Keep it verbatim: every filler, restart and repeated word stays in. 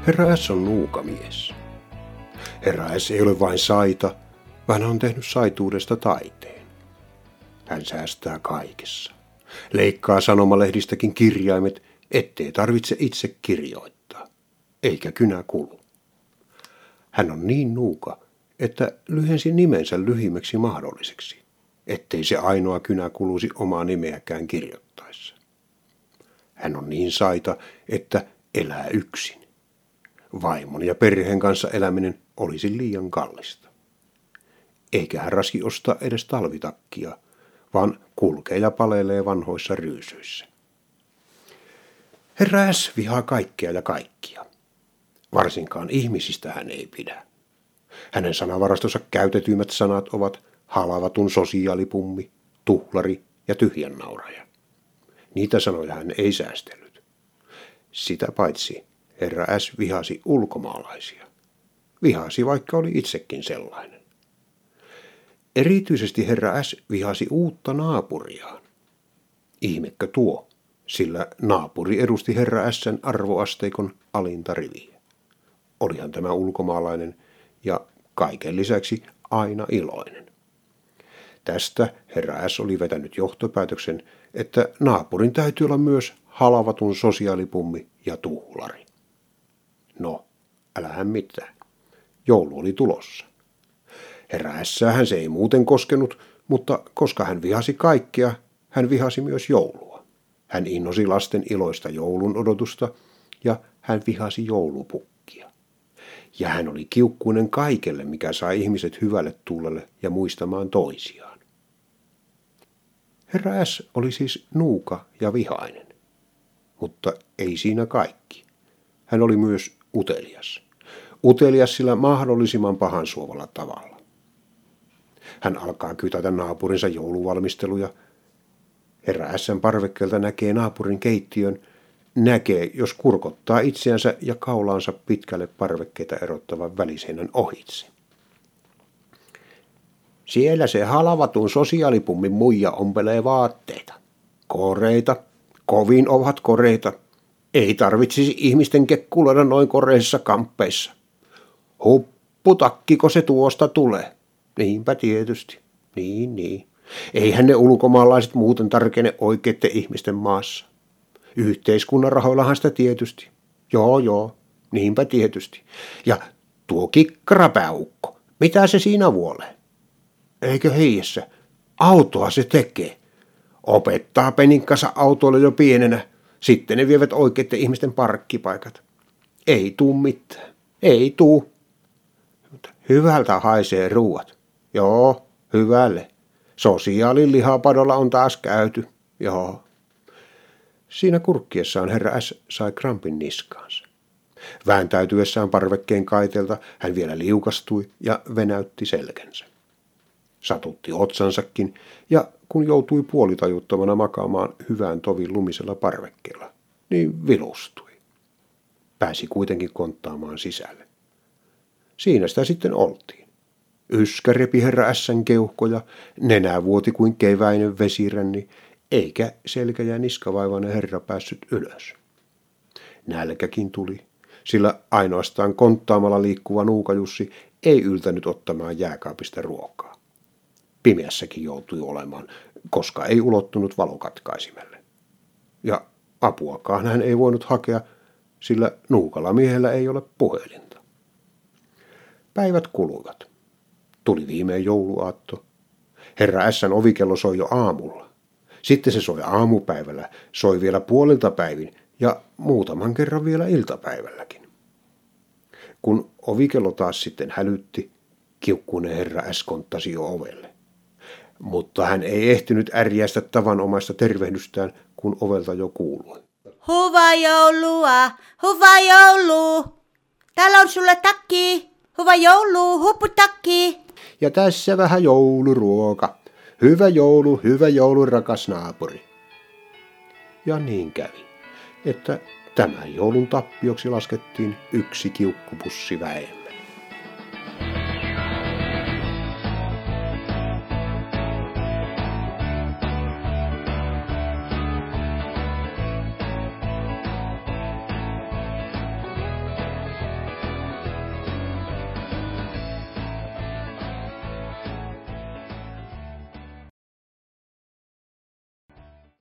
Herra S on nuukamies. Herra S ei ole vain saita, vaan hän on tehnyt saituudesta taiteen. Hän säästää kaikessa. Leikkaa sanomalehdistäkin kirjaimet, ettei tarvitse itse kirjoittaa, eikä kynä kulu. Hän on niin nuuka, että lyhensi nimensä lyhimmäksi mahdolliseksi, ettei se ainoa kynä kuluisi omaa nimeäkään kirjoittaessa. Hän on niin saita, että elää yksin. Vaimon ja perheen kanssa eläminen olisi liian kallista. Eikä hän raski ostaa edes talvitakkia, vaan kulkee ja palelee vanhoissa ryysyissä. Herra S vihaa kaikkea ja kaikkia. Varsinkaan ihmisistä hän ei pidä. Hänen sanavarastonsa käytetyimmät sanat ovat halavatun sosiaalipummi, tuhlari ja tyhjännauraja. Niitä sanoja hän ei säästellyt. Sitä paitsi herra S vihasi ulkomaalaisia. Vihasi, vaikka oli itsekin sellainen. Erityisesti herra S vihasi uutta naapuriaan. Ihmekö tuo, sillä naapuri edusti herra S:n arvoasteikon alinta riviä. Olihan tämä ulkomaalainen ja kaiken lisäksi aina iloinen. Tästä herra S oli vetänyt johtopäätöksen, että naapurin täytyy olla myös halavatun sosiaalipummi ja tuhlari. No, älähän mitään. Joulu oli tulossa. Herra S:hän se ei muuten koskenut, mutta koska hän vihasi kaikkea, hän vihasi myös joulua. Hän innosi lasten iloista joulun odotusta ja hän vihasi joulupukkia. Ja hän oli kiukkuinen kaikelle, mikä sai ihmiset hyvälle tuulelle ja muistamaan toisiaan. Herra S oli siis nuuka ja vihainen, mutta ei siinä kaikki. Hän oli myös utelias. Utelias sillä mahdollisimman pahansuovalla tavalla. Hän alkaa kytätä naapurinsa jouluvalmisteluja. Herra S:n parvekkeelta näkee naapurin keittiön, näkee, jos kurkottaa itseänsä ja kaulaansa pitkälle parvekkeita erottavan väliseinän ohitse. Siellä se halavatun sosiaalipummin muija ompelee vaatteita. Koreita, kovin ovat koreita. Ei tarvitsisi ihmisten kekkuloida noin koreissa kamppeissa. Hupputakkiko se tuosta tulee? Niinpä tietysti. Niin, niin. Eihän ne ulkomaalaiset muuten tarkene oikeitten ihmisten maassa. Yhteiskunnan rahoillahan sitä tietysti. Joo, joo. Niinpä tietysti. Ja tuo kikkarapääukko. Mitä se siinä vuolee? Eikö heijessä? Autoa se tekee. Opettaa peninkkansa autoille jo pienenä. Sitten ne vievät oikeitten ihmisten parkkipaikat. Ei tuu mitään. Ei tuu. Mutta hyvältä haisee ruuat. Joo, hyvälle. Sosiaalin lihapadolla on taas käyty. Joo. Siinä kurkkiessaan herra S sai krampin niskaansa. Vääntäytyessään parvekkeen kaitelta hän vielä liukastui ja venäytti selkänsä. Satutti otsansakin ja kun joutui puolitajuttomana makaamaan hyvään tovin lumisella parvekkeella, niin vilustui. Pääsi kuitenkin konttaamaan sisälle. Siinä sitä sitten oltiin. Yskä repi herra S:n keuhkoja, nenä vuoti kuin keväinen vesiränni, eikä selkä- ja niskavaivainen herra päässyt ylös. Nälkäkin tuli, sillä ainoastaan konttaamalla liikkuva nuukajussi ei yltänyt ottamaan jääkaapista ruokaa. Pimeässäkin joutui olemaan, koska ei ulottunut valokatkaisimelle. Ja apuakaan hän ei voinut hakea, sillä nuukalla miehellä ei ole puhelinta. Päivät kuluivat. Tuli viimein jouluaatto. Herra S:n ovikello soi jo aamulla. Sitten se soi aamupäivällä, soi vielä puolilta päivin ja muutaman kerran vielä iltapäivälläkin. Kun ovikello taas sitten hälytti, kiukkuinen herra S konttasi jo ovelle. Mutta hän ei ehtinyt ärjästä tavanomaista tervehdystään, kun ovelta jo kuului. Hyvää joulua, hyvää joulua. Täällä on sulle takki. Hyvää joulua, hupputakki. Ja tässä vähän jouluruoka. Hyvä joulu, hyvä joulu, rakas naapuri. Ja niin kävi, että tämän joulun tappioksi laskettiin yksi kiukkupussi vähemmän.